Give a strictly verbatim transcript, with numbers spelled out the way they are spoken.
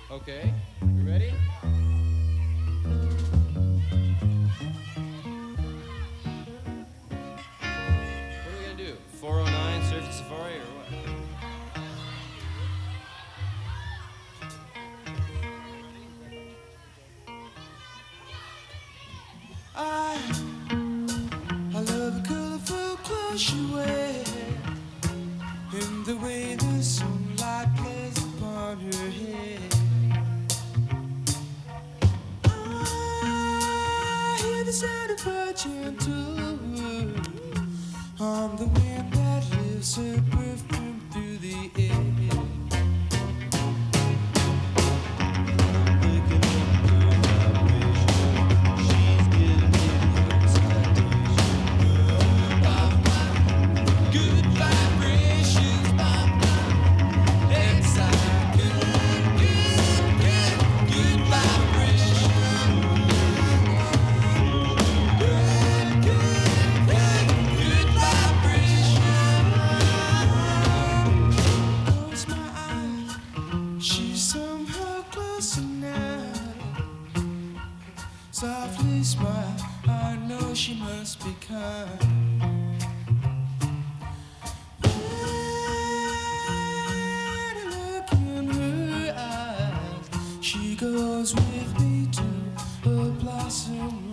Okay, you ready? What are we gonna do? four oh nine Surf Safari or what? I, I love the colorful clothes you wear, and the way the sunlight plays upon her hair. I hear the sound of her gentle word on the wind that lifts her perfume through the air. Picking up good vibration, she's giving me the excitation. Good vibrations, exciting. Good, good, good, good vibrations. Good, good, good, good vibrations. Close my eyes, she's somehow closer now. Softly smile, I know she must be kind. When I look in her eyes, she goes with me to a blossom